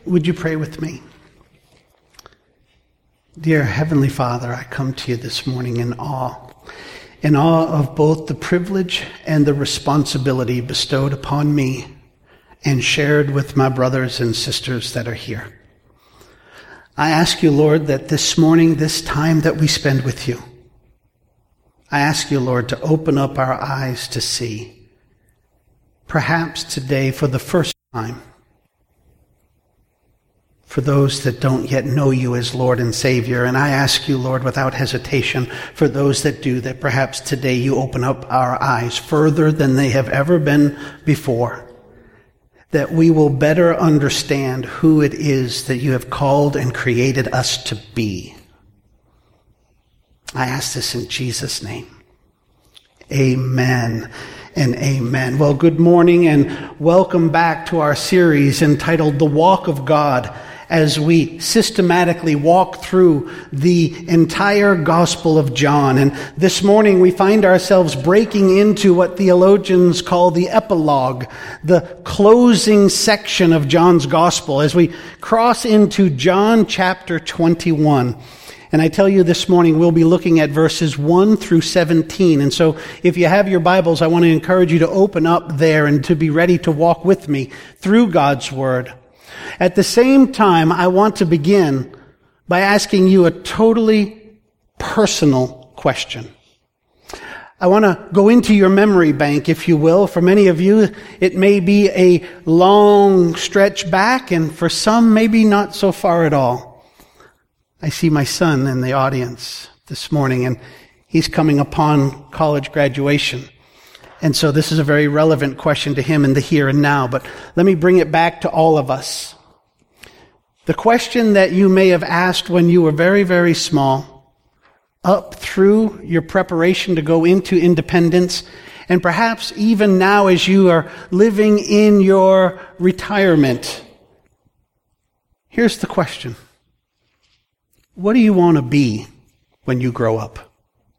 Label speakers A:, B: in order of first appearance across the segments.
A: Would you pray with me? Dear Heavenly Father, I come to you this morning in awe of both the privilege and the responsibility bestowed upon me and shared with my brothers and sisters that are here. I ask you, Lord, that this morning, this time that we spend with you, I ask you, Lord, to open up our eyes to see, perhaps today for the first time, for those that don't yet know you as Lord and Savior. And I ask you, Lord, without hesitation, for those that do, that perhaps today you open up our eyes further than they have ever been before, that we will better understand who it is that you have called and created us to be. I ask this in Jesus' name. Amen and amen. Well, good morning and welcome back to our series entitled The Walk of God, as we systematically walk through the entire Gospel of John. And this morning we find ourselves breaking into what theologians call the epilogue, the closing section of John's Gospel, as we cross into John chapter 21. And I tell you this morning, we'll be looking at verses 1 through 17. And so if you have your Bibles, I want to encourage you to open up there and to be ready to walk with me through God's Word. At the same time, I want to begin by asking you a totally personal question. I want to go into your memory bank, if you will. For many of you, it may be a long stretch back, and for some, maybe not so far at all. I see my son in the audience this morning, and he's coming upon college graduation. And so this is a very relevant question to him in the here and now, but let me bring it back to all of us. The question that you may have asked when you were very, very small, up through your preparation to go into independence, and perhaps even now as you are living in your retirement. Here's the question. What do you want to be when you grow up?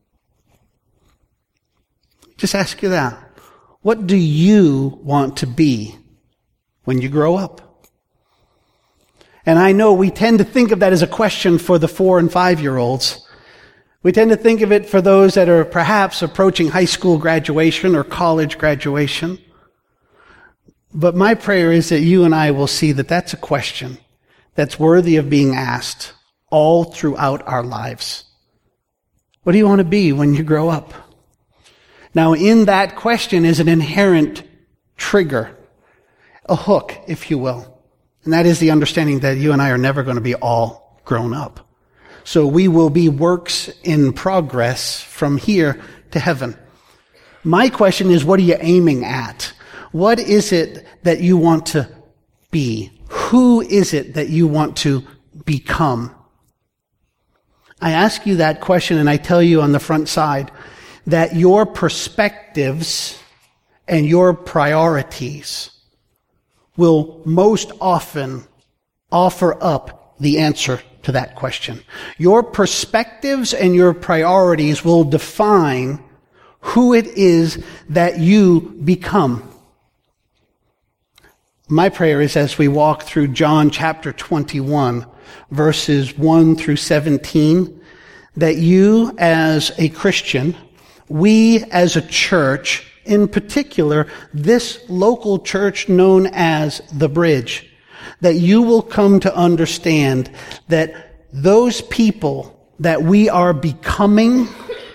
A: Just ask you that. What do you want to be when you grow up? And I know we tend to think of that as a question for the 4 and 5-year-olds. We tend to think of it for those that are perhaps approaching high school graduation or college graduation. But my prayer is that you and I will see that that's a question that's worthy of being asked all throughout our lives. What do you want to be when you grow up? Now, in that question is an inherent trigger, a hook, if you will. And that is the understanding that you and I are never going to be all grown up. So we will be works in progress from here to heaven. My question is, what are you aiming at? What is it that you want to be? Who is it that you want to become? I ask you that question, and I tell you on the front side that your perspectives and your priorities will most often offer up the answer to that question. Your perspectives and your priorities will define who it is that you become. My prayer is, as we walk through John chapter 21, verses 1 through 17, that you as a Christian, we as a church, in particular, this local church known as The Bridge, that you will come to understand that those people that we are becoming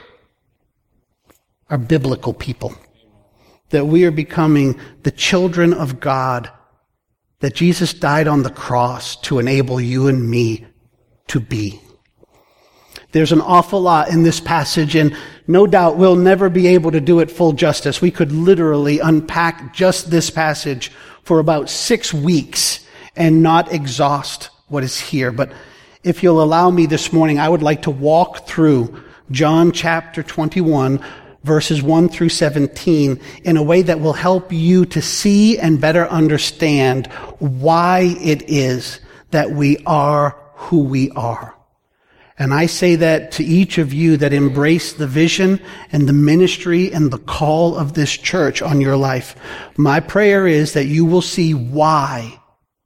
A: are biblical people. That we are becoming the children of God, that Jesus died on the cross to enable you and me to be. There's an awful lot in this passage, and no doubt we'll never be able to do it full justice. We could literally unpack just this passage for about 6 weeks and not exhaust what is here. But if you'll allow me this morning, I would like to walk through John chapter 21, verses 1 through 17, in a way that will help you to see and better understand why it is that we are who we are. And I say that to each of you that embrace the vision and the ministry and the call of this church on your life. My prayer is that you will see why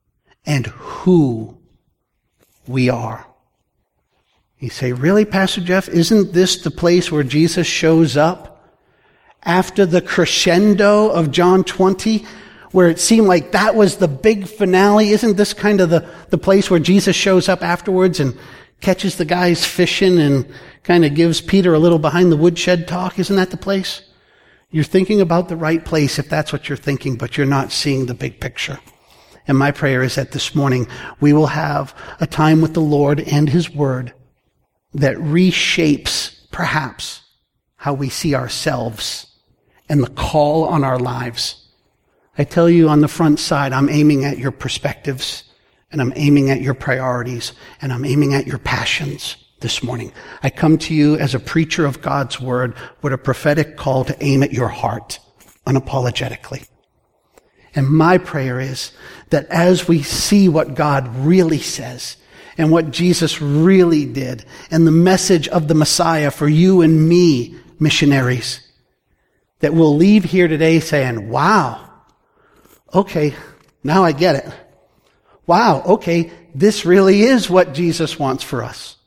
A: and who we are. You say, really, Pastor Jeff, isn't this the place where Jesus shows up after the crescendo of John 20, where it seemed like that was the big finale? Isn't this kind of the place where Jesus shows up afterwards and catches the guys fishing and kind of gives Peter a little behind the woodshed talk? Isn't that the place? You're thinking about the right place if that's what you're thinking, but you're not seeing the big picture. And my prayer is that this morning we will have a time with the Lord and His Word that reshapes, perhaps, how we see ourselves and the call on our lives. I tell you on the front side, I'm aiming at your perspectives, and I'm aiming at your priorities, and I'm aiming at your passions this morning. I come to you as a preacher of God's Word with a prophetic call to aim at your heart, unapologetically. And my prayer is that as we see what God really says, and what Jesus really did, and the message of the Messiah for you and me, missionaries, that we'll leave here today saying, wow, okay, now I get it. Wow, okay, this really is what Jesus wants for us.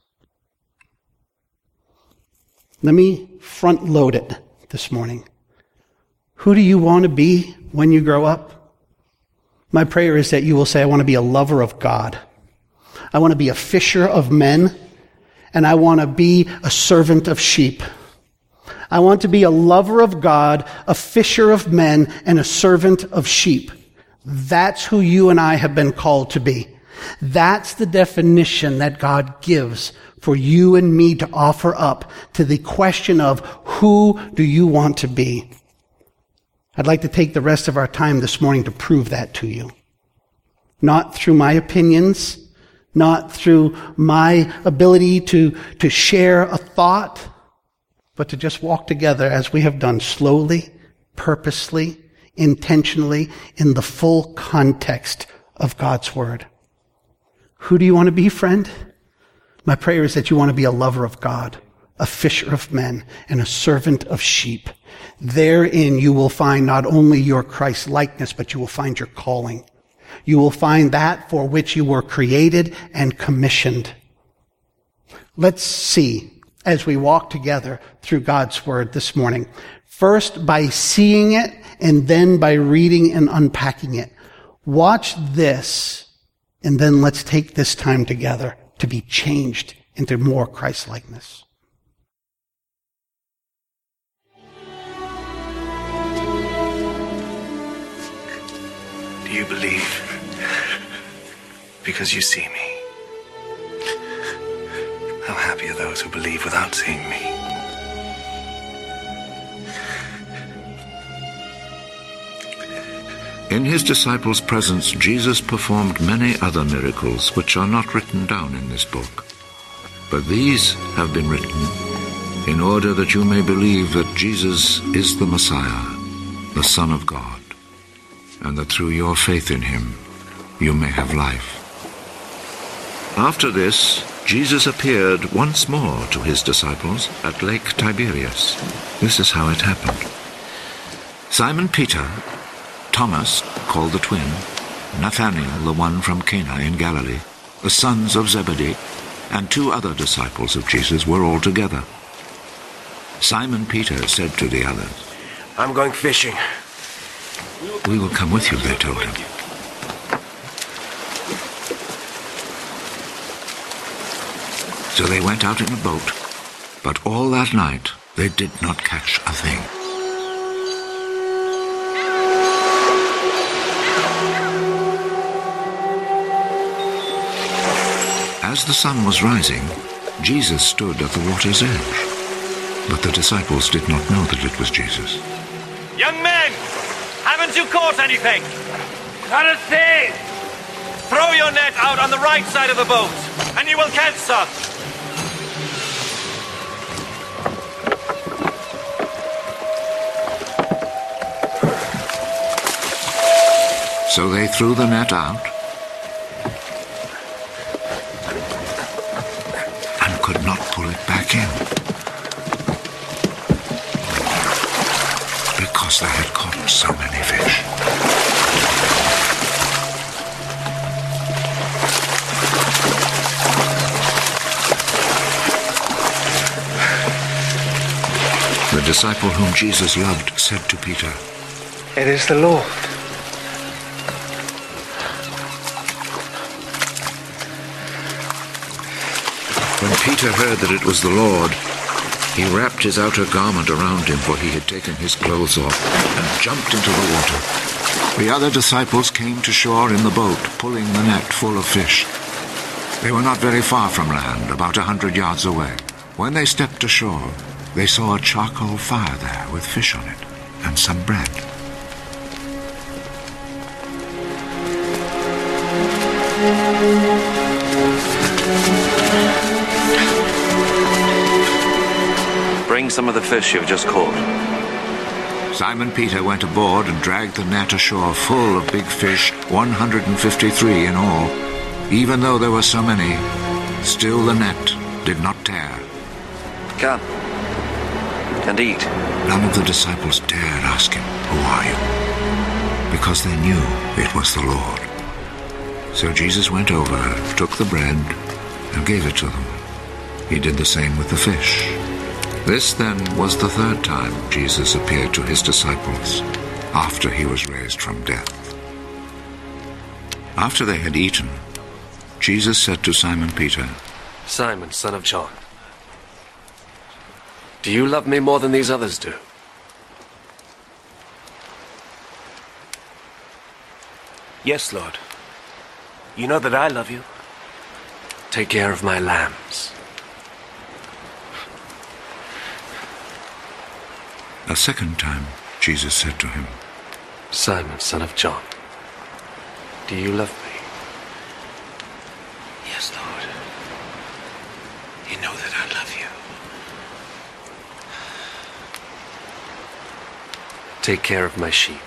A: Let me front load it this morning. Who do you want to be when you grow up? My prayer is that you will say, I want to be a lover of God. I want to be a fisher of men, and I want to be a servant of sheep. I want to be a lover of God, a fisher of men, and a servant of sheep. That's who you and I have been called to be. That's the definition that God gives for you and me to offer up to the question of who do you want to be? I'd like to take the rest of our time this morning to prove that to you. Not through my opinions, not through my ability to share a thought, but to just walk together as we have done, slowly, purposely, intentionally, in the full context of God's Word. Who do you want to be, friend? My prayer is that you want to be a lover of God, a fisher of men, and a servant of sheep. Therein you will find not only your Christ-likeness, but you will find your calling. You will find that for which you were created and commissioned. Let's see as we walk together through God's Word this morning. First, by seeing it, and then by reading and unpacking it. Watch this, and then let's take this time together to be changed into more Christ-likeness.
B: Do you believe because you see me? How happy are those who believe without seeing me?
C: In his disciples' presence, Jesus performed many other miracles which are not written down in this book. But these have been written in order that you may believe that Jesus is the Messiah, the Son of God, and that through your faith in him you may have life. After this, Jesus appeared once more to his disciples at Lake Tiberias. This is how it happened. Simon Peter, Thomas, called the twin, Nathanael, the one from Cana in Galilee, the sons of Zebedee, and 2 other disciples of Jesus were all together. Simon Peter said to the others,
B: I'm going fishing.
C: We will come with you, they told him. So they went out in a boat, but all that night they did not catch a thing. As the sun was rising, Jesus stood at the water's edge, but the disciples did not know that it was Jesus.
D: Young men, haven't you caught anything? Not a thing. Throw your net out on the right side of the boat, and you will catch some.
C: So they threw the net out and could not pull it back in because they had caught so many fish. disciple whom Jesus loved said to Peter,
B: It is the Lord.
C: When Peter heard that it was the Lord, he wrapped his outer garment around him, for he had taken his clothes off, and jumped into the water. The other disciples came to shore in the boat, pulling the net full of fish. They were not very far from land, about 100 yards away. When they stepped ashore, they saw a charcoal fire there with fish on it, and some bread.
B: Bring some of the fish you've just caught.
C: Simon Peter went aboard and dragged the net ashore full of big fish, 153 in all. Even though there were so many, still the net did not tear.
B: Come and eat.
C: None of the disciples dared ask him, Who are you? Because they knew it was the Lord. So Jesus went over, took the bread, and gave it to them. He did the same with the fish. This then was the third time Jesus appeared to his disciples after he was raised from death. After they had eaten, Jesus said to Simon Peter,
B: Simon, son of John, do you love me more than these others do?
E: Yes, Lord. You know that I love you.
B: Take care of my lambs.
C: A second time, Jesus said to him,
B: Simon, son of John, do you love me?
E: Yes, Lord. You know that I love you.
B: Take care of my sheep.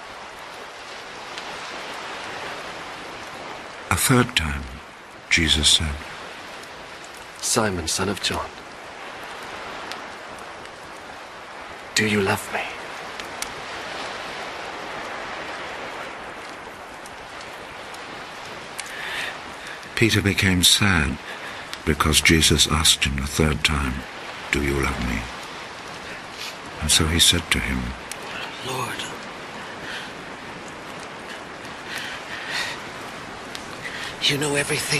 C: A third time, Jesus said,
B: Simon, son of John, do you love me?
C: Peter became sad because Jesus asked him the third time, Do you love me? And so he said to him,
E: Lord, you know everything.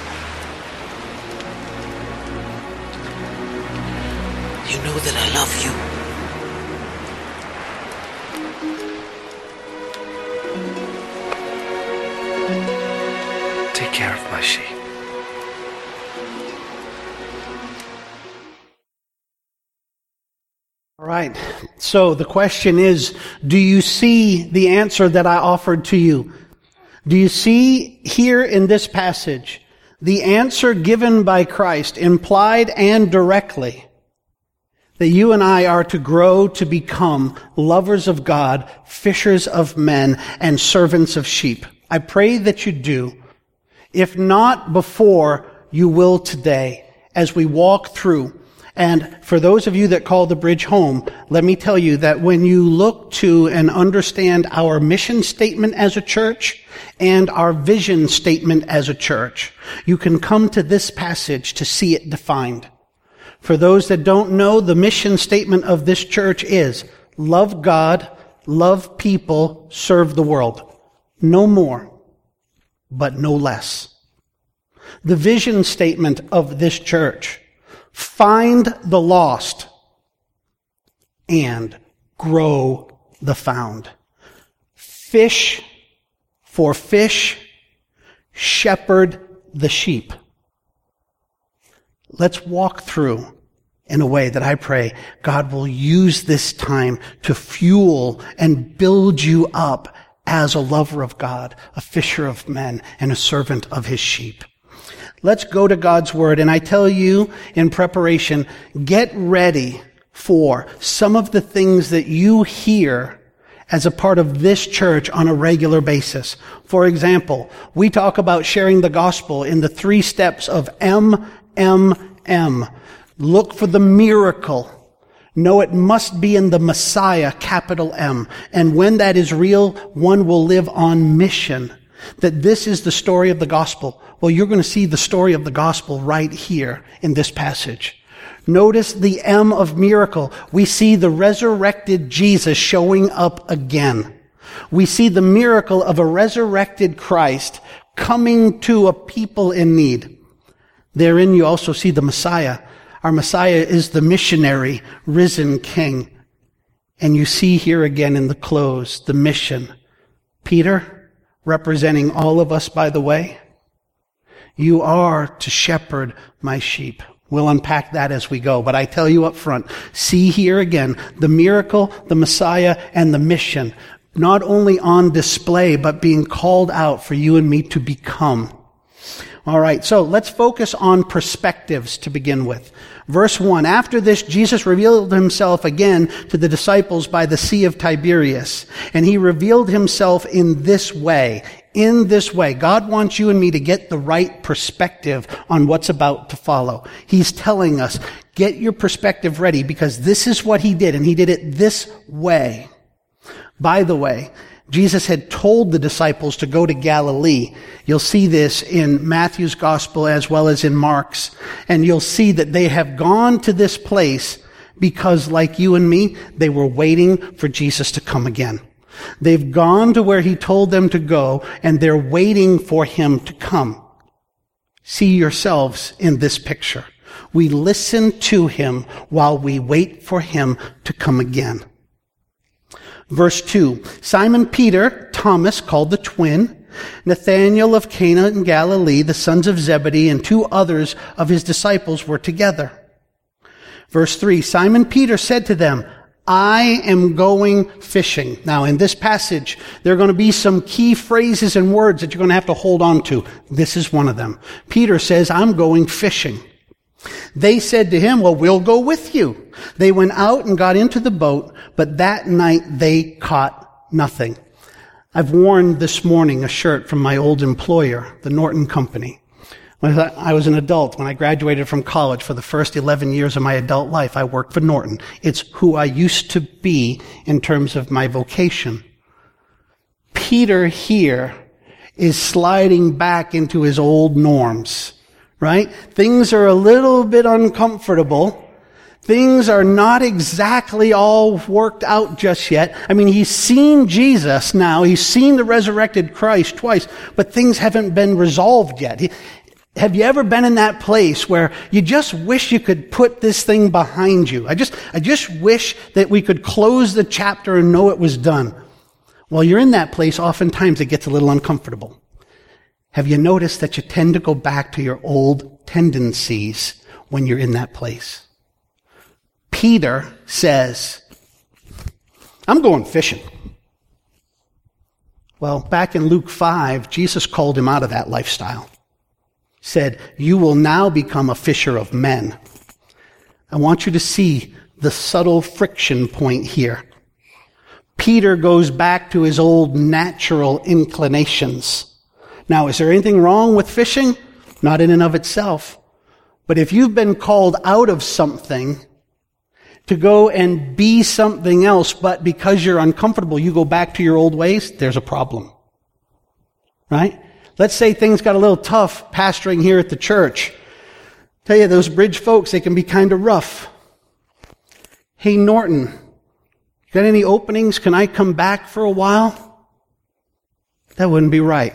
E: You know that I love you.
B: Take care of my sheep.
A: All right. So the question is, do you see the answer that I offered to you? Do you see here in this passage the answer given by Christ, implied and directly, that you and I are to grow to become lovers of God, fishers of men, and servants of sheep? I pray that you do. If not before, you will today as we walk through. And for those of you that call the bridge home, let me tell you that when you look to and understand our mission statement as a church and our vision statement as a church, you can come to this passage to see it defined. For those that don't know, the mission statement of this church is love God, love people, serve the world. No more, but no less. The vision statement of this church: find the lost and grow the found. Fish for fish, shepherd the sheep. Let's walk through in a way that I pray God will use this time to fuel and build you up as a lover of God, a fisher of men, and a servant of his sheep. Let's go to God's Word. And I tell you in preparation, get ready for some of the things that you hear as a part of this church on a regular basis. For example, we talk about sharing the gospel in the 3 steps of MMM. Look for the miracle. No, it must be in the Messiah, capital M. And when that is real, one will live on mission. That this is the story of the gospel. Well, you're going to see the story of the gospel right here in this passage. Notice the M of miracle. We see the resurrected Jesus showing up again. We see the miracle of a resurrected Christ coming to a people in need. Therein you also see the Messiah. Our Messiah is the missionary, risen King. And you see here again in the close, the mission. Peter, representing all of us, by the way, you are to shepherd my sheep. We'll unpack that as we go, but I tell you up front, see here again, the miracle, the Messiah, and the mission, not only on display, but being called out for you and me to become. All right, so let's focus on perspectives to begin with. Verse 1, after this, Jesus revealed himself again to the disciples by the Sea of Tiberias, and he revealed himself in this way. In this way, God wants you and me to get the right perspective on what's about to follow. He's telling us, get your perspective ready because this is what he did, and he did it this way. By the way, Jesus had told the disciples to go to Galilee. You'll see this in Matthew's gospel as well as in Mark's. And you'll see that they have gone to this place because, like you and me, they were waiting for Jesus to come again. They've gone to where he told them to go, and they're waiting for him to come. See yourselves in this picture. We listen to him while we wait for him to come again. Verse 2, Simon Peter, Thomas, called the twin, Nathanael of Cana in Galilee, the sons of Zebedee, and 2 others of his disciples were together. Verse 3, Simon Peter said to them, I am going fishing. Now, in this passage, there are going to be some key phrases and words that you're going to have to hold on to. This is one of them. Peter says, I'm going fishing. They said to him, well, we'll go with you. They went out and got into the boat, but that night they caught nothing. I've worn this morning a shirt from my old employer, the Norton Company. When I was an adult, when I graduated from college, for the first 11 years of my adult life, I worked for Norton. It's who I used to be in terms of my vocation. Peter here is sliding back into his old norms, right? Things are a little bit uncomfortable. Things are not exactly all worked out just yet. I mean, he's seen Jesus now. He's seen the resurrected Christ twice, but things haven't been resolved yet. Have you ever been in that place where you just wish you could put this thing behind you? I just wish that we could close the chapter and know it was done. While you're in that place, oftentimes it gets a little uncomfortable. Have you noticed that you tend to go back to your old tendencies when you're in that place? Peter says, I'm going fishing. Well, back in Luke 5, Jesus called him out of that lifestyle. Said, you will now become a fisher of men. I want you to see the subtle friction point here. Peter goes back to his old natural inclinations. Now, is there anything wrong with fishing? Not in and of itself. But if you've been called out of something to go and be something else, but because you're uncomfortable, you go back to your old ways, there's a problem. Right? Let's say things got a little tough pastoring here at the church. Tell you, those Bridge folks, they can be kind of rough. Hey, Norton, got any openings? Can I come back for a while? That wouldn't be right.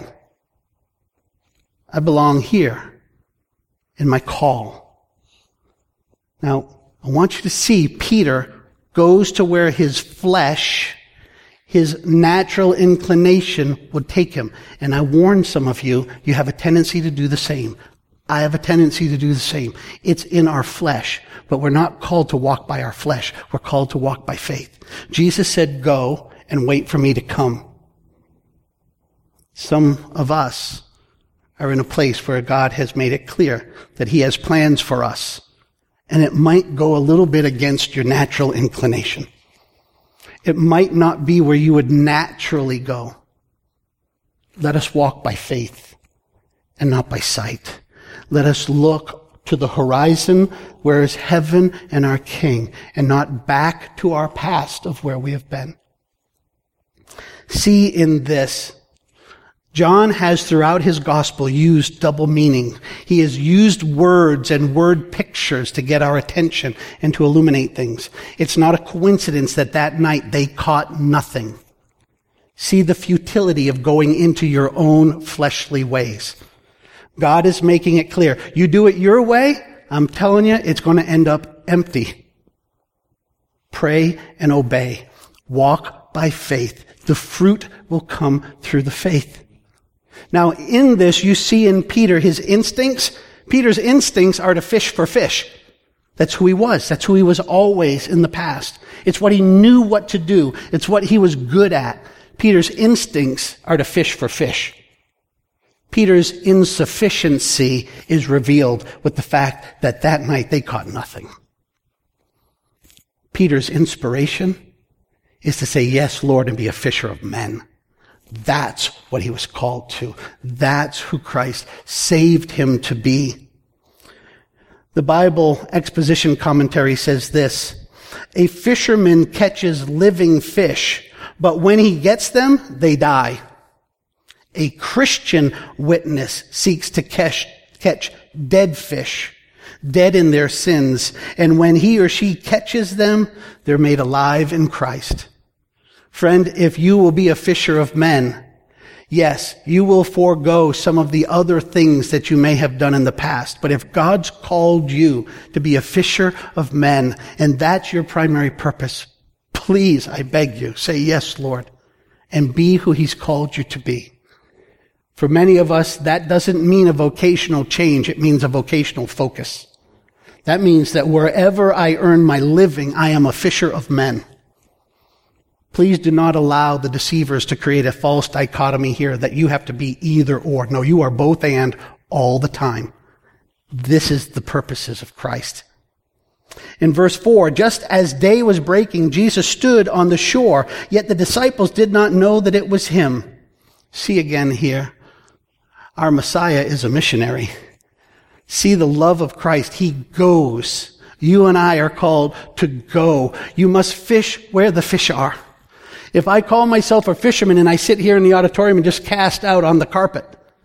A: I belong here in my call. Now, I want you to see Peter goes to where his flesh, his natural inclination would take him. And I warn some of you, you have a tendency to do the same. I have a tendency to do the same. It's in our flesh, but we're not called to walk by our flesh. We're called to walk by faith. Jesus said, go and wait for me to come. Some of us are in a place where God has made it clear that he has plans for us. And it might go a little bit against your natural inclination. It might not be where you would naturally go. Let us walk by faith and not by sight. Let us look to the horizon where is heaven and our King, and not back to our past of where we have been. See in this, John has throughout his gospel used double meaning. He has used words and word pictures to get our attention and to illuminate things. It's not a coincidence that night they caught nothing. See the futility of going into your own fleshly ways. God is making it clear. You do it your way, I'm telling you, it's going to end up empty. Pray and obey. Walk by faith. The fruit will come through the faith. Now, in this, you see in Peter his instincts. Peter's instincts are to fish for fish. That's who he was. That's who he was always in the past. It's what he knew what to do. It's what he was good at. Peter's instincts are to fish for fish. Peter's insufficiency is revealed with the fact that night they caught nothing. Peter's inspiration is to say, yes, Lord, and be a fisher of men. That's what he was called to. That's who Christ saved him to be. The Bible exposition commentary says this: a fisherman catches living fish, but when he gets them, they die. A Christian witness seeks to catch dead fish, dead in their sins, and when he or she catches them, they're made alive in Christ. Friend, if you will be a fisher of men, yes, you will forego some of the other things that you may have done in the past. But if God's called you to be a fisher of men, and that's your primary purpose, please, I beg you, say yes, Lord, and be who he's called you to be. For many of us, that doesn't mean a vocational change. It means a vocational focus. That means that wherever I earn my living, I am a fisher of men. Please do not allow the deceivers to create a false dichotomy here that you have to be either or. No, you are both and all the time. This is the purposes of Christ. In verse 4, just as day was breaking, Jesus stood on the shore, yet the disciples did not know that it was him. See again here, our Messiah is a missionary. See the love of Christ. He goes. You and I are called to go. You must fish where the fish are. If I call myself a fisherman and I sit here in the auditorium and just cast out on the carpet,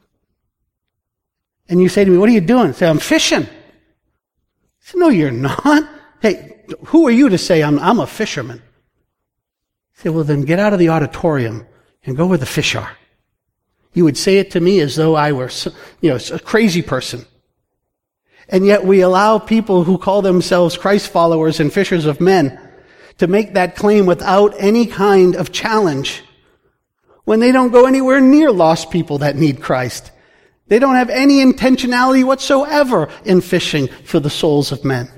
A: and you say to me, what are you doing? I say, I'm fishing. I say, no, you're not. Hey, who are you to say I'm a fisherman? I say, well, then get out of the auditorium and go where the fish are. You would say it to me as though I were, a crazy person. And yet we allow people who call themselves Christ followers and fishers of men to make that claim without any kind of challenge when they don't go anywhere near lost people that need Christ. They don't have any intentionality whatsoever in fishing for the souls of men.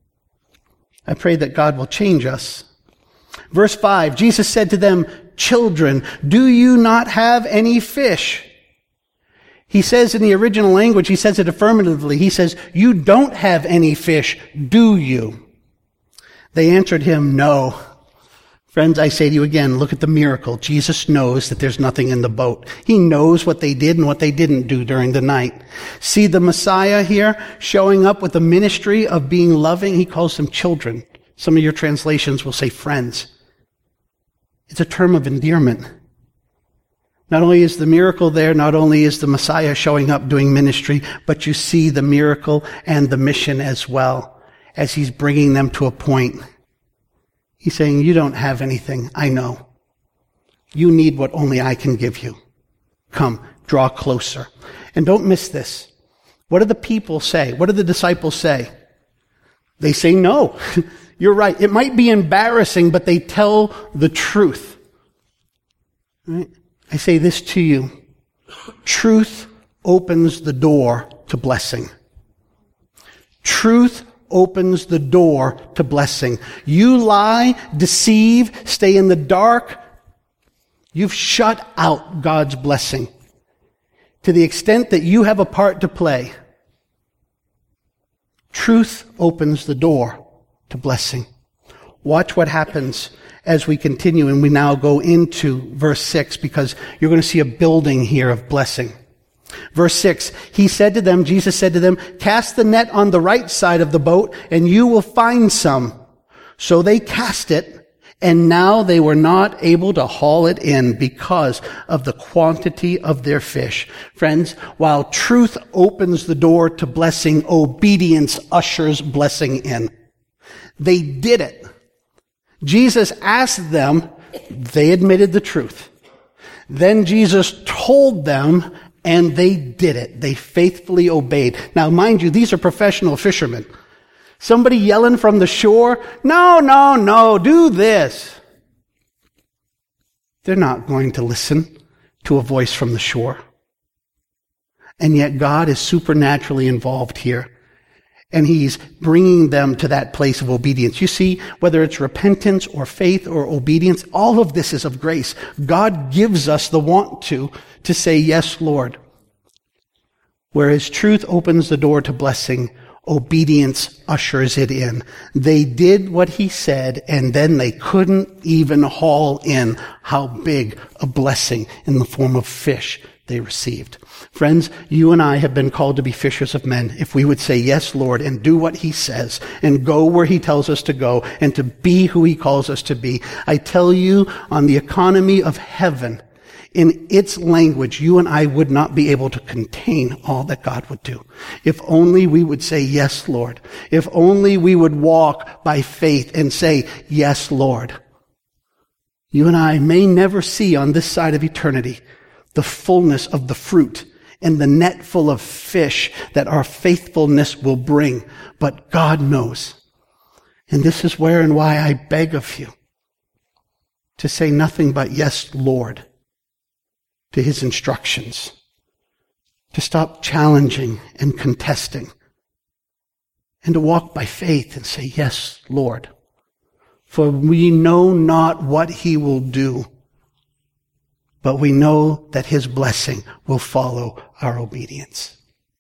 A: I pray that God will change us. Verse 5, Jesus said to them, children, do you not have any fish? He says in the original language, he says it affirmatively. He says, you don't have any fish, do you? They answered him, no. Friends, I say to you again, look at the miracle. Jesus knows that there's nothing in the boat. He knows what they did and what they didn't do during the night. See the Messiah here showing up with the ministry of being loving. He calls them children. Some of your translations will say friends. It's a term of endearment. Not only is the miracle there, not only is the Messiah showing up doing ministry, but you see the miracle and the mission as well as he's bringing them to a point. He's saying, you don't have anything, I know. You need what only I can give you. Come, draw closer. And don't miss this. What do the people say? What do the disciples say? They say no. You're right. It might be embarrassing, but they tell the truth. Right? I say this to you. Truth opens the door to blessing. Truth opens the door to blessing. You lie, deceive, stay in the dark. You've shut out God's blessing. To the extent that you have a part to play, truth opens the door to blessing. Watch what happens as we continue and we now go into verse 6, because you're going to see a building here of blessing. Verse 6, Jesus said to them, cast the net on the right side of the boat and you will find some. So they cast it And now they were not able to haul it in because of the quantity of their fish. Friends, while truth opens the door to blessing, obedience ushers blessing in. They did it. Jesus asked them, they admitted the truth. Then Jesus told them, and they did it. They faithfully obeyed. Now, mind you, these are professional fishermen. Somebody yelling from the shore, no, do this. They're not going to listen to a voice from the shore. And yet God is supernaturally involved here. And He's bringing them to that place of obedience. You see, whether it's repentance or faith or obedience, all of this is of grace. God gives us the want to say, yes, Lord. Whereas truth opens the door to blessing, obedience ushers it in. They did what He said, and then they couldn't even haul in how big a blessing in the form of fish they received. Friends, you and I have been called to be fishers of men if we would say, yes, Lord, and do what He says, and go where He tells us to go, and to be who He calls us to be. I tell you, on the economy of heaven, in its language, you and I would not be able to contain all that God would do. If only we would say, yes, Lord. If only we would walk by faith and say, yes, Lord. You and I may never see on this side of eternity the fullness of the fruit and the net full of fish that our faithfulness will bring. But God knows. And this is where and why I beg of you to say nothing but yes, Lord, to His instructions, to stop challenging and contesting, and to walk by faith and say, yes, Lord, for we know not what He will do, but we know that His blessing will follow our obedience.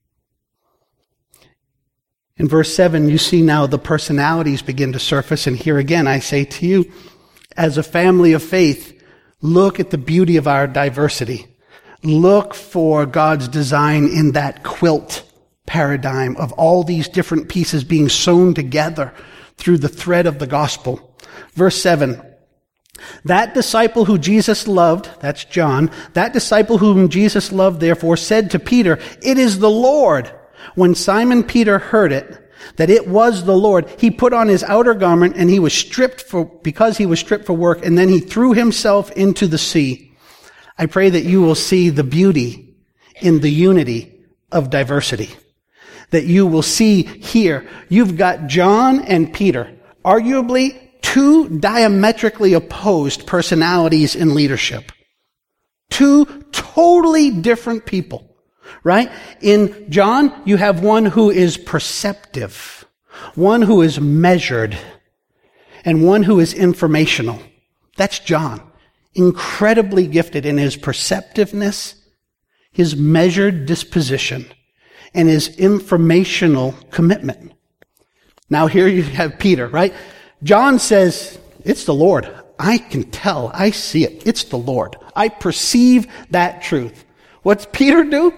A: In verse 7, you see now the personalities begin to surface, and here again I say to you, as a family of faith, look at the beauty of our diversity. Look for God's design in that quilt paradigm of all these different pieces being sewn together through the thread of the gospel. Verse 7, that disciple who Jesus loved, that's John, that disciple whom Jesus loved, therefore, said to Peter, "It is the Lord." When Simon Peter heard it, that it was the Lord, he put on his outer garment and he was stripped because he was stripped for work, and then he threw himself into the sea. I pray that you will see the beauty in the unity of diversity. That you will see here, you've got John and Peter, arguably two diametrically opposed personalities in leadership. Two totally different people, right? In John, you have one who is perceptive, one who is measured, and one who is informational. That's John. Incredibly gifted in his perceptiveness, his measured disposition, and his informational commitment. Now here you have Peter, right? John says, it's the Lord. I can tell. I see it. It's the Lord. I perceive that truth. What's Peter do?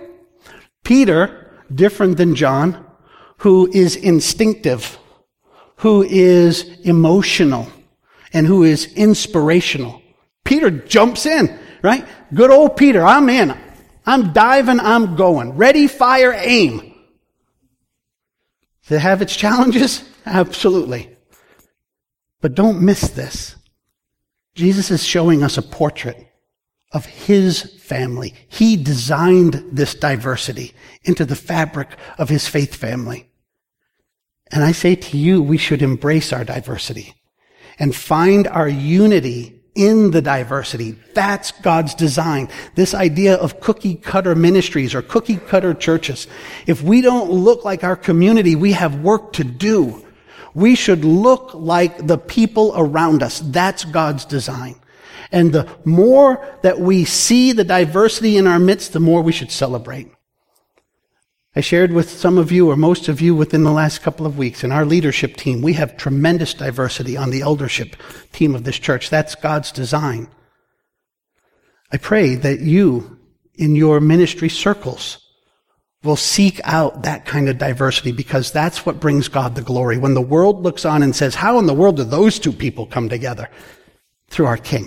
A: Peter, different than John, who is instinctive, who is emotional, and who is inspirational. Peter jumps in, right? Good old Peter, I'm in. I'm diving, I'm going. Ready, fire, aim. Does it have its challenges? Absolutely. But don't miss this. Jesus is showing us a portrait of His family. He designed this diversity into the fabric of His faith family. And I say to you, we should embrace our diversity and find our unity in the diversity. That's God's design. This idea of cookie cutter ministries or cookie cutter churches. If we don't look like our community, we have work to do. We should look like the people around us. That's God's design. And the more that we see the diversity in our midst, the more we should celebrate. I shared with some of you, or most of you, within the last couple of weeks, in our leadership team, we have tremendous diversity on the eldership team of this church. That's God's design. I pray that you, in your ministry circles, will seek out that kind of diversity, because that's what brings God the glory. When the world looks on and says, how in the world do those two people come together? through our King.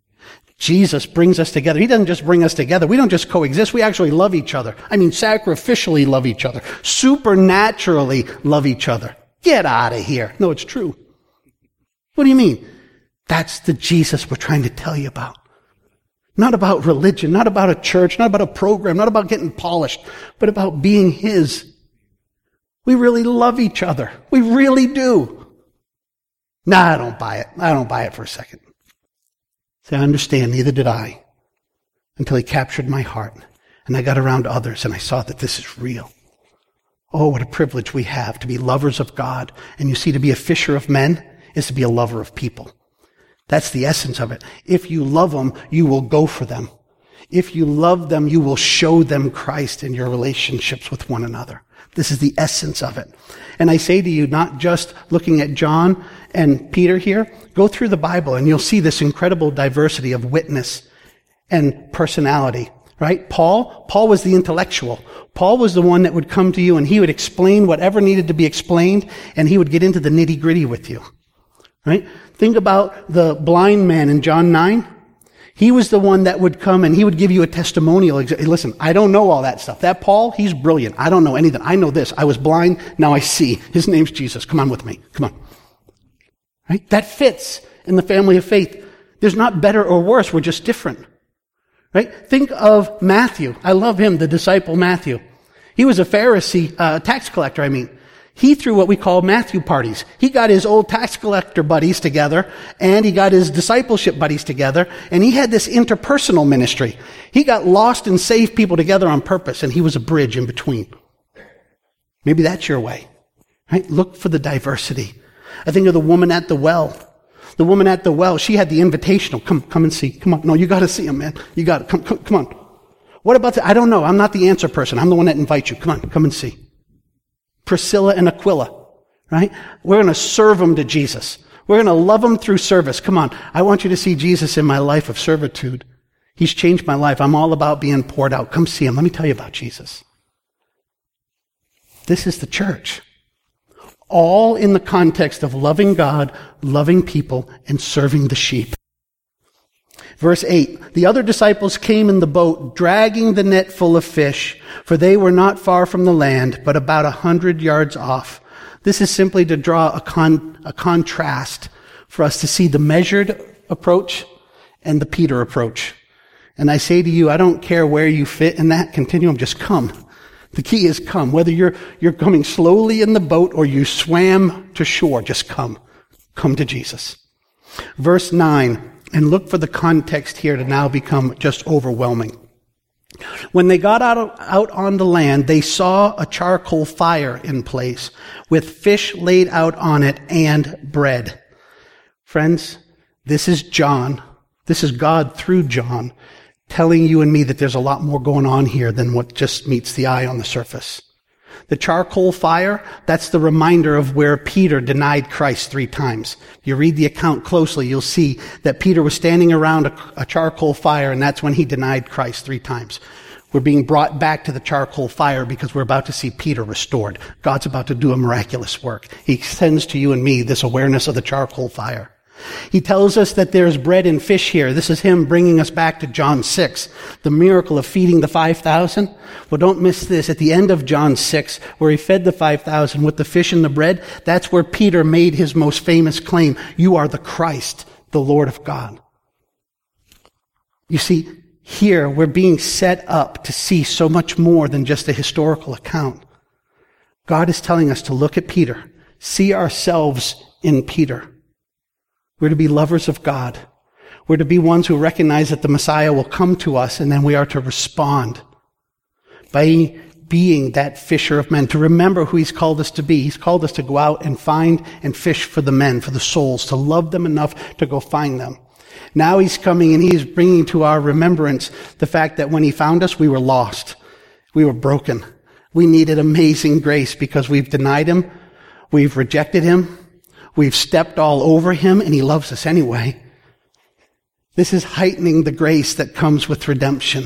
A: Jesus brings us together. He doesn't just bring us together. We don't just coexist. We actually love each other. I mean, sacrificially love each other. Supernaturally love each other. Get out of here. No, it's true. What do you mean? That's the Jesus we're trying to tell you about. Not about religion, not about a church, not about a program, not about getting polished, but about being His. We really love each other. We really do. Nah, I don't buy it. I don't buy it for a second. See, I understand, neither did I, until He captured my heart, and I got around others, and I saw that this is real. Oh, what a privilege we have to be lovers of God. And you see, to be a fisher of men is to be a lover of people. That's the essence of it. If you love them, you will go for them. If you love them, you will show them Christ in your relationships with one another. This is the essence of it. And I say to you, not just looking at John and Peter here, go through the Bible and you'll see this incredible diversity of witness and personality, right? Paul was the intellectual. Paul was the one that would come to you and he would explain whatever needed to be explained, and he would get into the nitty-gritty with you, right? Think about the blind man in John 9. He was the one that would come and he would give you a testimonial. Listen, I don't know all that stuff. That Paul, he's brilliant. I don't know anything. I know this. I was blind. Now I see. His name's Jesus. Come on with me. Come on. Right? That fits in the family of faith. There's not better or worse. We're just different. Right? Think of Matthew. I love him, the disciple Matthew. He was a Pharisee, tax collector, He threw what we call Matthew parties. He got his old tax collector buddies together, and he got his discipleship buddies together, and he had this interpersonal ministry. He got lost and saved people together on purpose, and he was a bridge in between. Maybe that's your way, right? Look for the diversity. I think of the woman at the well. The woman at the well, she had the invitational. Come and see. Come on. No, you got to see him, man. You got to come on. What about I don't know. I'm not the answer person. I'm the one that invites you. Come on, come and see. Priscilla and Aquila, right? We're going to serve them to Jesus. We're going to love them through service. Come on. I want you to see Jesus in my life of servitude. He's changed my life. I'm all about being poured out. Come see him. Let me tell you about Jesus. This is the church. All in the context of loving God, loving people, and serving the sheep. Verse 8, the other disciples came in the boat, dragging the net full of fish, for they were not far from the land, but about 100 yards off. This is simply to draw a contrast for us to see the measured approach and the Peter approach. And I say to you, I don't care where you fit in that continuum, just come. The key is come. Whether you're coming slowly in the boat or you swam to shore, just come. Come to Jesus. Verse 9. And look for the context here to now become just overwhelming. When they got out on the land, they saw a charcoal fire in place with fish laid out on it and bread. Friends, this is John. This is God through John telling you and me that there's a lot more going on here than what just meets the eye on the surface. The charcoal fire, that's the reminder of where Peter denied Christ 3 times. If you read the account closely, you'll see that Peter was standing around a charcoal fire, and that's when he denied Christ 3 times. We're being brought back to the charcoal fire because we're about to see Peter restored. God's about to do a miraculous work. He extends to you and me this awareness of the charcoal fire. He tells us that there's bread and fish here. This is him bringing us back to John 6, the miracle of feeding the 5,000. Well, don't miss this. At the end of John 6, where he fed the 5,000 with the fish and the bread, that's where Peter made his most famous claim. You are the Christ, the Lord of God. You see, here we're being set up to see so much more than just a historical account. God is telling us to look at Peter, see ourselves in Peter. We're to be lovers of God. We're to be ones who recognize that the Messiah will come to us, and then we are to respond by being that fisher of men, to remember who he's called us to be. He's called us to go out and find and fish for the men, for the souls, to love them enough to go find them. Now he's coming and he's bringing to our remembrance the fact that when he found us, we were lost. We were broken. We needed amazing grace because we've denied him. We've rejected him. We've stepped all over him, and he loves us anyway. This is heightening the grace that comes with redemption.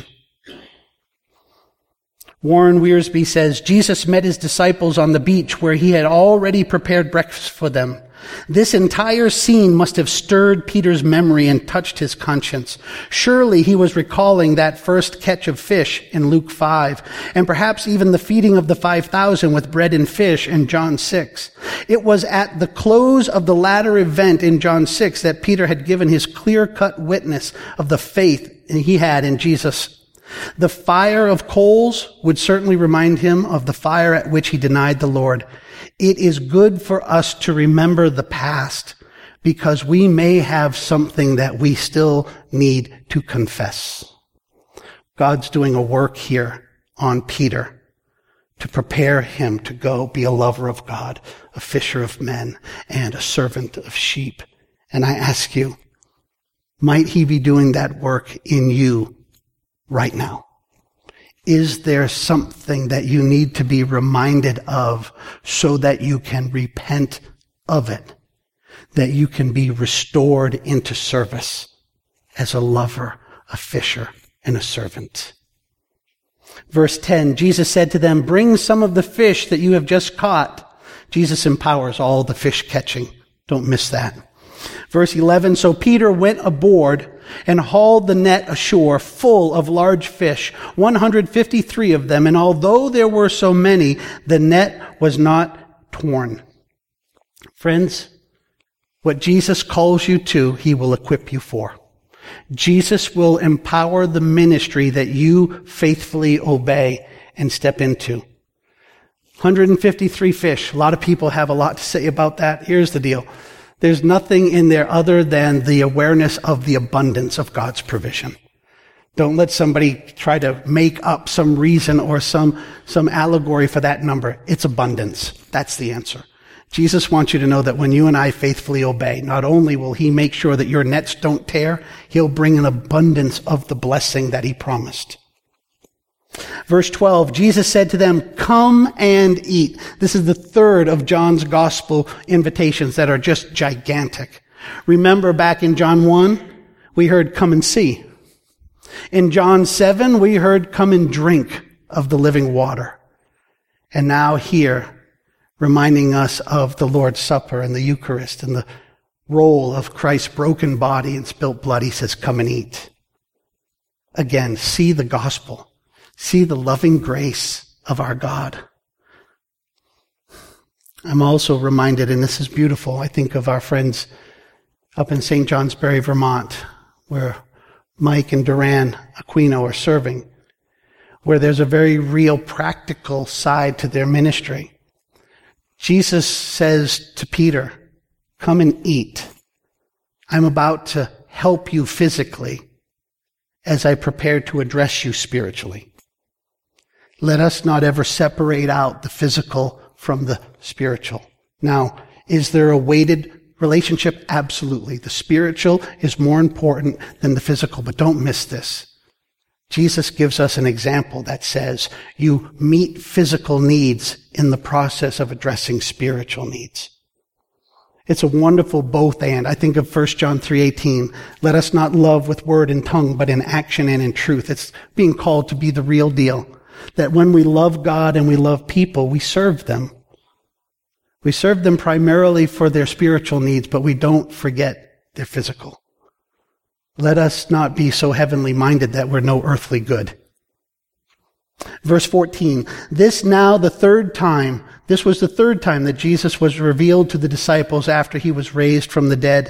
A: Warren Wiersbe says, Jesus met his disciples on the beach where he had already prepared breakfast for them. This entire scene must have stirred Peter's memory and touched his conscience. Surely he was recalling that first catch of fish in Luke 5, and perhaps even the feeding of the 5,000 with bread and fish in John 6. It was at the close of the latter event in John 6 that Peter had given his clear-cut witness of the faith he had in Jesus. The fire of coals would certainly remind him of the fire at which he denied the Lord. It is good for us to remember the past because we may have something that we still need to confess. God's doing a work here on Peter to prepare him to go be a lover of God, a fisher of men, and a servant of sheep. And I ask you, might he be doing that work in you right now? Is there something that you need to be reminded of so that you can repent of it, that you can be restored into service as a lover, a fisher, and a servant? Verse 10, Jesus said to them, "Bring some of the fish that you have just caught." Jesus empowers all the fish catching. Don't miss that. Verse 11, "So Peter went aboard and hauled the net ashore full of large fish, 153 of them. And although there were so many, the net was not torn." Friends, what Jesus calls you to, he will equip you for. Jesus will empower the ministry that you faithfully obey and step into. 153 fish. A lot of people have a lot to say about that. Here's the deal. There's nothing in there other than the awareness of the abundance of God's provision. Don't let somebody try to make up some reason or some allegory for that number. It's abundance. That's the answer. Jesus wants you to know that when you and I faithfully obey, not only will he make sure that your nets don't tear, he'll bring an abundance of the blessing that he promised. Verse 12, Jesus said to them, "Come and eat." This is the third of John's gospel invitations that are just gigantic. Remember back in John 1, we heard come and see. In John 7, we heard come and drink of the living water. And now here, reminding us of the Lord's Supper and the Eucharist and the role of Christ's broken body and spilt blood, he says, "Come and eat." Again, see the gospel. See the loving grace of our God. I'm also reminded, and this is beautiful, I think of our friends up in St. Johnsbury, Vermont, where Mike and Duran Aquino are serving, where there's a very real practical side to their ministry. Jesus says to Peter, "Come and eat. I'm about to help you physically as I prepare to address you spiritually." Let us not ever separate out the physical from the spiritual. Now, is there a weighted relationship? Absolutely. The spiritual is more important than the physical, but don't miss this. Jesus gives us an example that says you meet physical needs in the process of addressing spiritual needs. It's a wonderful both and. I think of 1 John 3:18. Let us not love with word and tongue, but in action and in truth. It's being called to be the real deal. That when we love God and we love people, we serve them. We serve them primarily for their spiritual needs, but we don't forget their physical. Let us not be so heavenly minded that we're no earthly good. Verse 14, this was the third time that Jesus was revealed to the disciples after he was raised from the dead.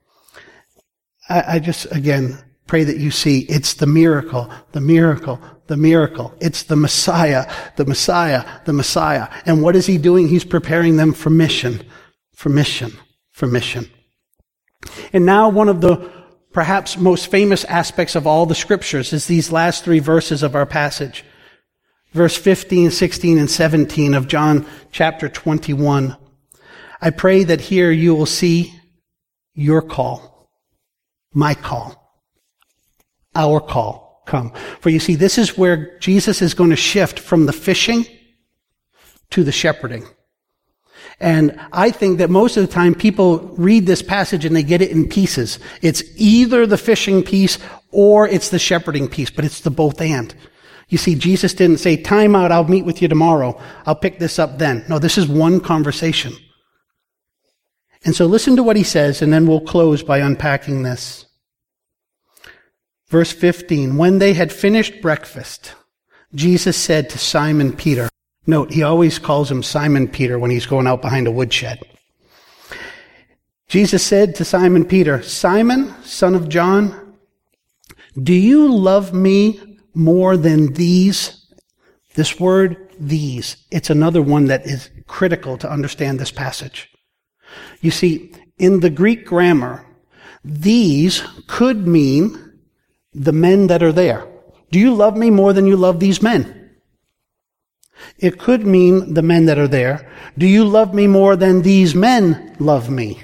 A: I just, again, pray that you see it's the miracle, the miracle, the miracle. It's the Messiah, the Messiah, the Messiah. And what is he doing? He's preparing them for mission, for mission, for mission. And now one of the perhaps most famous aspects of all the scriptures is these last three verses of our passage. Verse 15, 16, and 17 of John chapter 21. I pray that here you will see your call, my call, our call come. For you see, this is where Jesus is going to shift from the fishing to the shepherding. And I think that most of the time people read this passage and they get it in pieces. It's either the fishing piece or it's the shepherding piece, but it's the both and. You see, Jesus didn't say, time out, I'll meet with you tomorrow. I'll pick this up then. No, this is one conversation. And so listen to what he says, and then we'll close by unpacking this. Verse 15, when they had finished breakfast, Jesus said to Simon Peter, note, he always calls him Simon Peter when he's going out behind a woodshed. Jesus said to Simon Peter, Simon, son of John, do you love me more than these? This word, these, it's another one that is critical to understand this passage. You see, in the Greek grammar, these could mean the men that are there. Do you love me more than you love these men? It could mean the men that are there. Do you love me more than these men love me?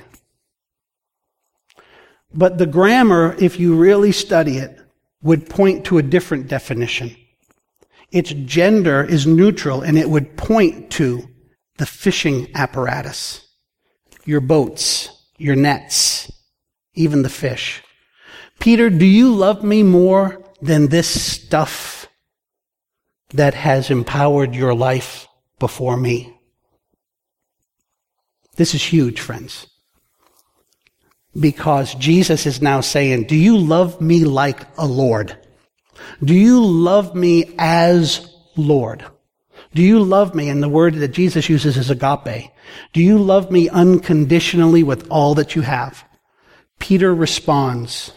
A: But the grammar, if you really study it, would point to a different definition. Its gender is neutral, and it would point to the fishing apparatus. Your boats, your nets, even the fish. Peter, do you love me more than this stuff that has empowered your life before me? This is huge, friends. Because Jesus is now saying, do you love me like a Lord? Do you love me as Lord? Do you love me? And the word that Jesus uses is agape. Do you love me unconditionally with all that you have? Peter responds.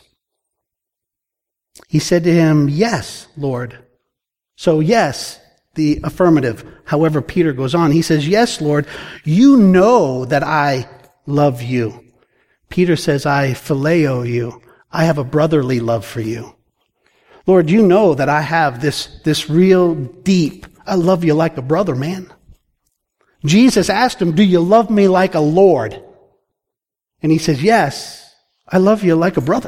A: He said to him, yes, Lord. So yes, the affirmative. However, Peter goes on. He says, yes, Lord, you know that I love you. Peter says, I phileo you. I have a brotherly love for you. Lord, you know that I have this real deep, I love you like a brother, man. Jesus asked him, do you love me like a Lord? And he says, yes, I love you like a brother.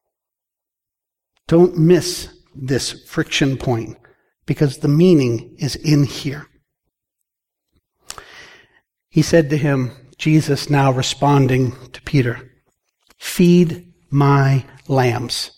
A: Don't miss this friction point, because the meaning is in here. He said to him, Jesus now responding to Peter, feed my lambs.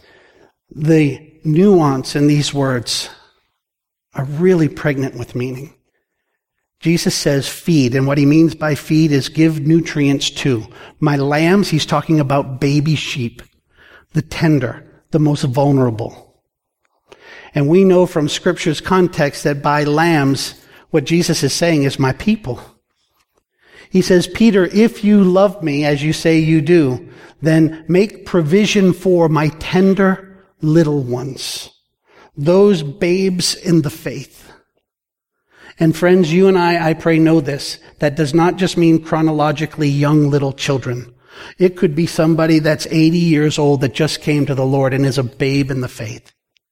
A: The nuance in these words are really pregnant with meaning. Jesus says feed, and what he means by feed is give nutrients to. My lambs, he's talking about baby sheep, the tender, the most vulnerable. And we know from Scripture's context that by lambs, what Jesus is saying is my people. He says, Peter, if you love me as you say you do, then make provision for my tender little ones, those babes in the faith. And friends, you and I pray, know this. That does not just mean chronologically young little children. It could be somebody that's 80 years old that just came to the Lord and is a babe in the faith.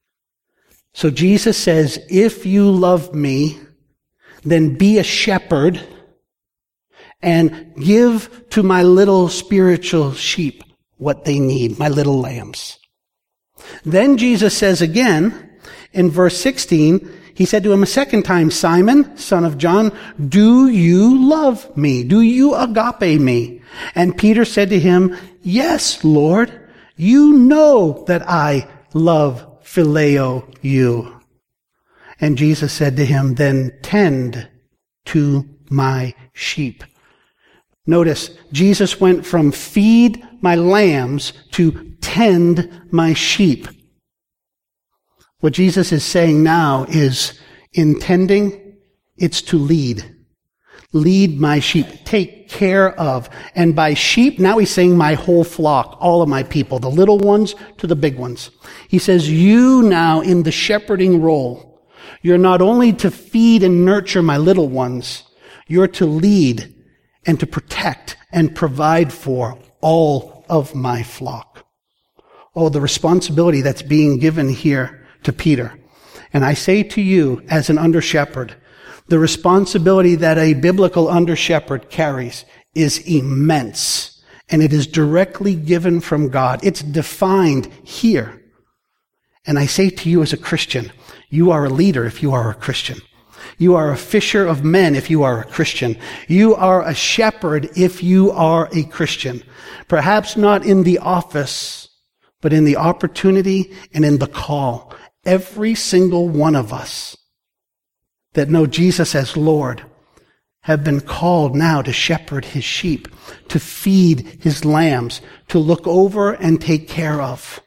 A: So Jesus says, if you love me, then be a shepherd and give to my little spiritual sheep what they need, my little lambs. Then Jesus says again, in verse 16, he said to him a second time, Simon, son of John, do you love me? Do you agape me? And Peter said to him, yes, Lord, you know that I love phileo you. And Jesus said to him, then tend to my sheep. Notice, Jesus went from feed my lambs to tend my sheep. What Jesus is saying now is, in tending, it's to lead. Lead my sheep. Take care of. And by sheep, now he's saying my whole flock, all of my people, the little ones to the big ones. He says, you now in the shepherding role, you're not only to feed and nurture my little ones, you're to lead and to protect and provide for all of my flock. Oh, the responsibility that's being given here to Peter. And I say to you, as an under-shepherd, the responsibility that a biblical under-shepherd carries is immense. And it is directly given from God. It's defined here. And I say to you as a Christian, you are a leader if you are a Christian. You are a fisher of men if you are a Christian. You are a shepherd if you are a Christian. Perhaps not in the office, but in the opportunity and in the call. Every single one of us that know Jesus as Lord have been called now to shepherd his sheep, to feed his lambs, to look over and take care of.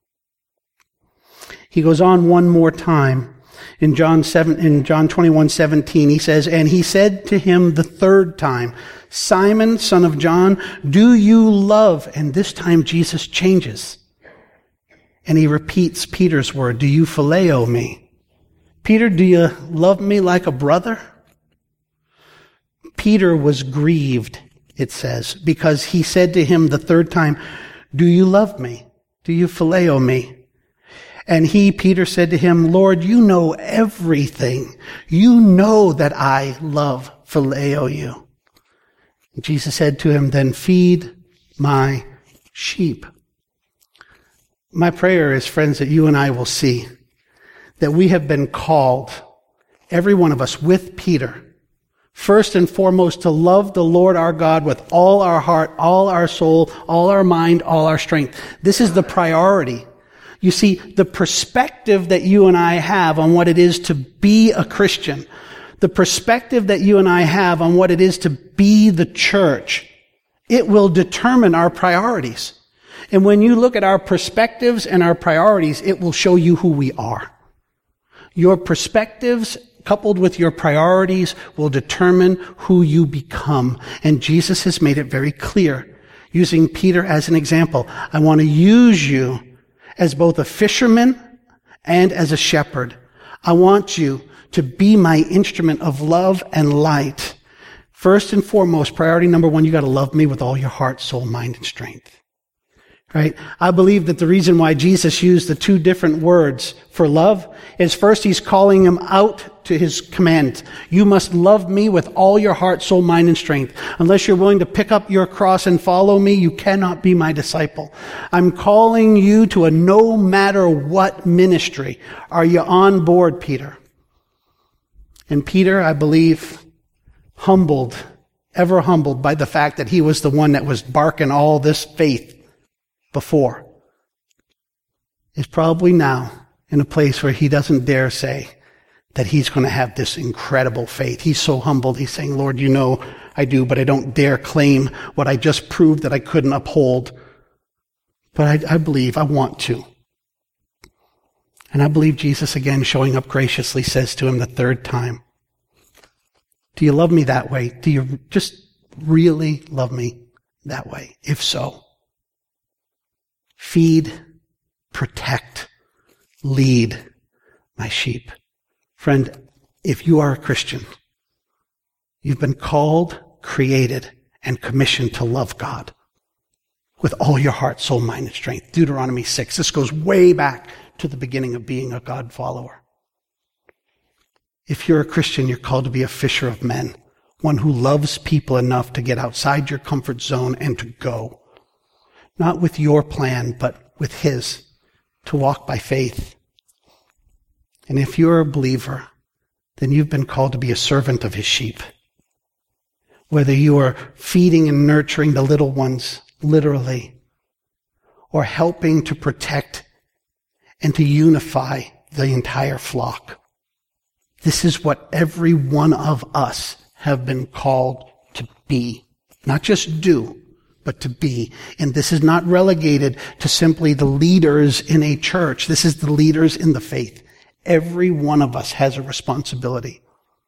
A: He goes on one more time in John 21:17. He says, and he said to him the third time, Simon, son of John, do you love? And this time Jesus changes. And he repeats Peter's word, do you phileo me? Peter, do you love me like a brother? Peter was grieved, it says, because he said to him the third time, do you love me? Do you phileo me? And Peter said to him, Lord, you know everything. You know that I love phileo you. And Jesus said to him, then feed my sheep. My prayer is, friends, that you and I will see that we have been called, every one of us, with Peter, first and foremost, to love the Lord our God with all our heart, all our soul, all our mind, all our strength. This is the priority. You see, the perspective that you and I have on what it is to be a Christian, the perspective that you and I have on what it is to be the church, it will determine our priorities. And when you look at our perspectives and our priorities, it will show you who we are. Your perspectives coupled with your priorities will determine who you become. And Jesus has made it very clear, using Peter as an example. I want to use you as both a fisherman and as a shepherd. I want you to be my instrument of love and light. First and foremost, priority number one, you got to love me with all your heart, soul, mind, and strength. Right? I believe that the reason why Jesus used the two different words for love is first, he's calling him out to his command. You must love me with all your heart, soul, mind, and strength. Unless you're willing to pick up your cross and follow me, you cannot be my disciple. I'm calling you to a no matter what ministry. Are you on board, Peter? And Peter, I believe, ever humbled by the fact that he was the one that was barking all this faith before, is probably now in a place where he doesn't dare say that he's going to have this incredible faith. He's so humbled. He's saying, Lord, you know I do, but I don't dare claim what I just proved that I couldn't uphold. But I believe, I want to. And I believe Jesus, again, showing up graciously, says to him the third time, do you love me that way? Do you just really love me that way? If so, feed, protect, lead my sheep. Friend, if you are a Christian, you've been called, created, and commissioned to love God with all your heart, soul, mind, and strength. Deuteronomy 6. This goes way back to the beginning of being a God follower. If you're a Christian, you're called to be a fisher of men, one who loves people enough to get outside your comfort zone and to go. Not with your plan, but with his, to walk by faith. And if you're a believer, then you've been called to be a servant of his sheep. Whether you are feeding and nurturing the little ones, literally, or helping to protect and to unify the entire flock. This is what every one of us have been called to be. Not just do, but to be. And this is not relegated to simply the leaders in a church. This is the leaders in the faith. Every one of us has a responsibility.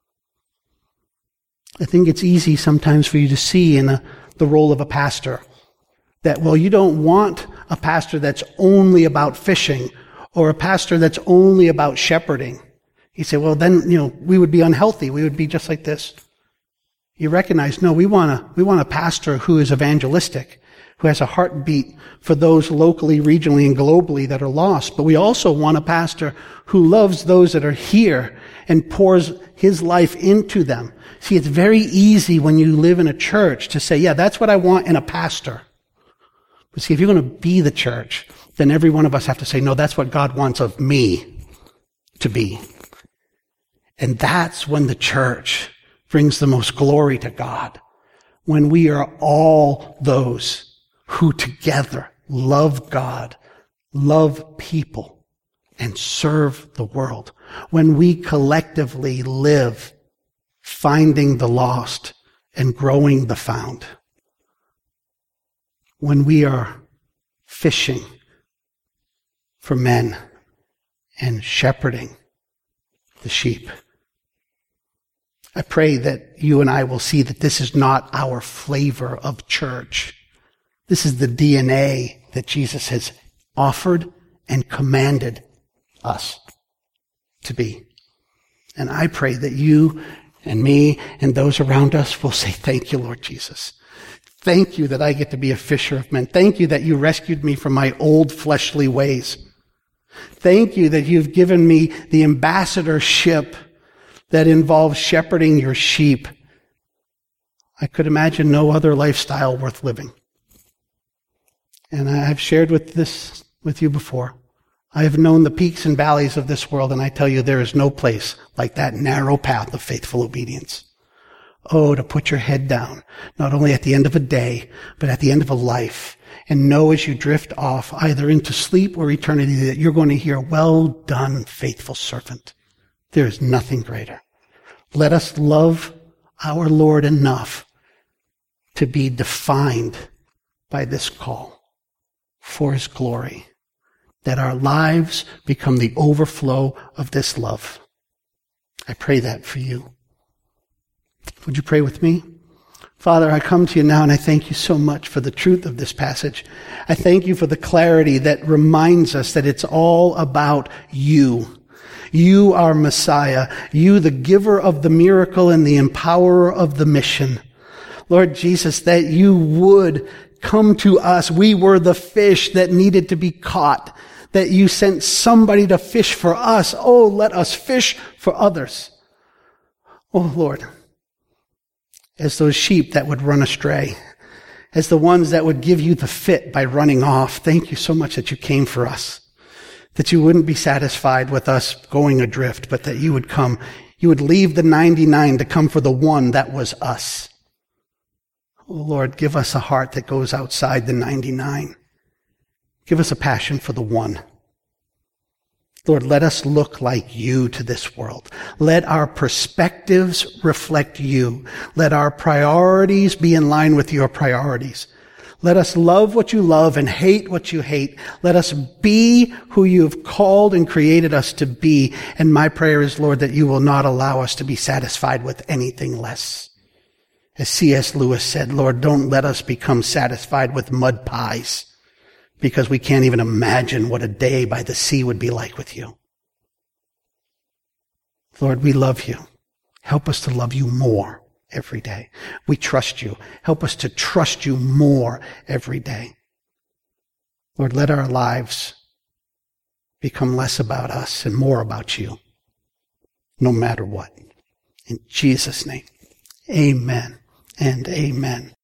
A: I think it's easy sometimes for you to see in the role of a pastor that, well, you don't want a pastor that's only about fishing or a pastor that's only about shepherding. You say, well, then, we would be unhealthy. We would be just like this. You recognize, no, we want a pastor who is evangelistic, who has a heartbeat for those locally, regionally, and globally that are lost. But we also want a pastor who loves those that are here and pours his life into them. See, it's very easy when you live in a church to say, yeah, that's what I want in a pastor. But see, if you're going to be the church, then every one of us have to say, no, that's what God wants of me to be. And that's when the church brings the most glory to God. When we are all those who together love God, love people, and serve the world. When we collectively live finding the lost and growing the found. When we are fishing for men and shepherding the sheep. I pray that you and I will see that this is not our flavor of church. This is the DNA that Jesus has offered and commanded us to be. And I pray that you and me and those around us will say, thank you, Lord Jesus. Thank you that I get to be a fisher of men. Thank you that you rescued me from my old fleshly ways. Thank you that you've given me the ambassadorship that involves shepherding your sheep. I could imagine no other lifestyle worth living. And I've shared with you before. I have known the peaks and valleys of this world, and I tell you there is no place like that narrow path of faithful obedience. Oh, to put your head down, not only at the end of a day, but at the end of a life, and know as you drift off, either into sleep or eternity, that you're going to hear, well done, faithful servant. There is nothing greater. Let us love our Lord enough to be defined by this call for His glory, that our lives become the overflow of this love. I pray that for you. Would you pray with me? Father, I come to you now and I thank you so much for the truth of this passage. I thank you for the clarity that reminds us that it's all about you. You are Messiah. You, the giver of the miracle and the empowerer of the mission. Lord Jesus, that you would come to us. We were the fish that needed to be caught, that you sent somebody to fish for us. Oh, let us fish for others. Oh, Lord, as those sheep that would run astray, as the ones that would give you the fit by running off, thank you so much that you came for us, that you wouldn't be satisfied with us going adrift, but that you would come, you would leave the 99 to come for the one that was us. Oh, Lord, give us a heart that goes outside the 99. Give us a passion for the one. Lord, let us look like you to this world. Let our perspectives reflect you. Let our priorities be in line with your priorities. Let us love what you love and hate what you hate. Let us be who you have called and created us to be. And my prayer is, Lord, that you will not allow us to be satisfied with anything less. As C.S. Lewis said, Lord, don't let us become satisfied with mud pies, because we can't even imagine what a day by the sea would be like with you. Lord, we love you. Help us to love you more every day. We trust you. Help us to trust you more every day. Lord, let our lives become less about us and more about you, no matter what. In Jesus' name, amen and amen.